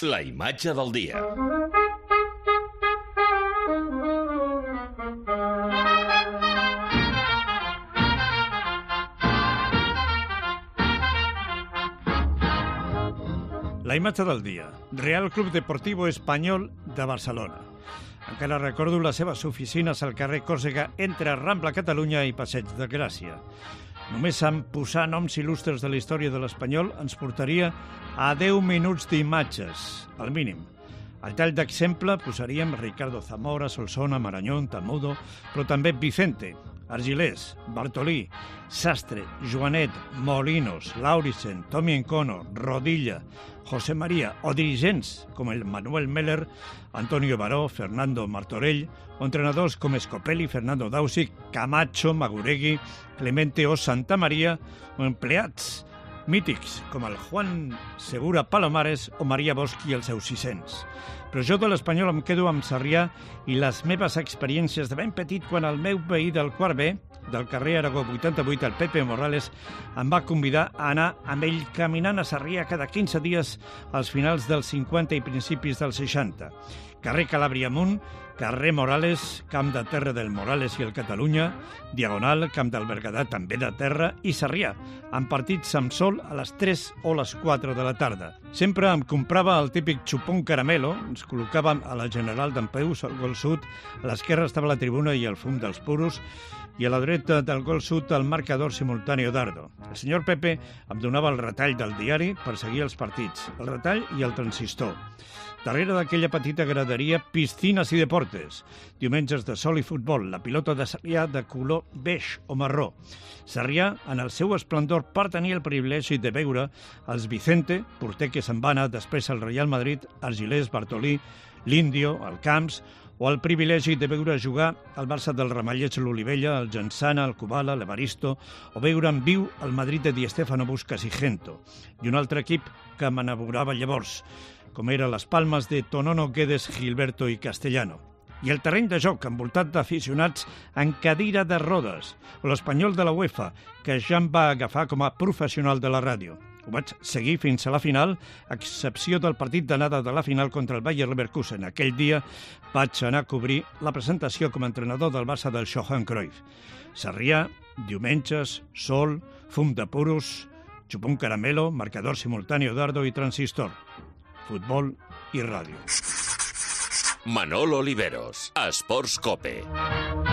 La imatge del dia. La imatge del dia. Real Club Deportivo Espanyol de Barcelona. Encara recordo les seves oficines al carrer Còrsega entre Rambla Catalunya i Passeig de Gràcia. Només en posar noms il·lustres de la història de l'Espanyol ens portaria a 10 minuts d'imatges, al mínim. Al tall d'exemple posaríem Ricardo Zamora, Solsona, Marañón, Tamudo, però també Vicente, Argilés, Bartolí, Sastre, Joanet, Molinos, Laurisen, Tommy Encono, Rodilla, José María o dirigents com el Manuel Meller, Antonio Baró, Fernando Martorell o entrenadors com Scopelli, Fernando Dausi, Camacho, Maguregui, Clemente o Santamaría o empleats mítics com el Juan Segura Palomares o Maria Bosch i els seus 600. Però jo de l'Espanyol em quedo amb Sarrià i les meves experiències de ben petit quan el meu veí del quart B, del carrer Aragó 88, el Pepe Morales, em va convidar a anar amb ell caminant a Sarrià cada 15 dies als finals dels 50 i principis dels 60. Carrer Calàbria amunt, carrer Morales, camp de terra del Morales i el Catalunya, Diagonal, camp del Berguedà, també de terra, i Sarrià, amb partits amb sol a les 3 o les 4 de la tarda. Sempre em comprava el típic xupón caramelo, ens col·locàvem a la General d'Empeus, al gol sud, a l'esquerra estava la tribuna i el fum dels puros, i a la dreta del gol sud el marcador simultani Dardo. El senyor Pepe em donava el retall del diari per seguir els partits, el retall i el transistor. Darrere d'aquella petita graderia, piscines i deportes. Diumenges de sol i futbol, la pilota de Sarrià de color beix o marró. Sarrià, en el seu esplendor, per tenir el privilegi de veure els Vicente, porter que se'n va anar després al Real Madrid, Argilés, Bartolí, l'Índio, el Camps, o el privilegi de veure jugar el Barça del Ramallets, l'Olivella, el Gensana, el Kubala, l'Evaristo, o veure en viu el Madrid de Di Stéfano, Busquets i Gento. I un altre equip que m'enamorava llavors, com era les Palmes de Tonono, Guedes, Gilberto i Castellano. I el terreny de joc envoltat d'aficionats en cadira de rodes, o l'Espanyol de la UEFA, que ja em va agafar com a professional de la ràdio. Ho vaig seguir fins a la final, a excepció del partit d'anada de la final contra el Bayer Leverkusen. Aquell dia vaig anar a cobrir la presentació com a entrenador del Barça del Johan Cruyff. Sarrià, diumenges, sol, fum de puros, xupón caramelo, marcador simultani Dardo i transistor. Futbol i ràdio. Manolo Oliveros, Esports Cope.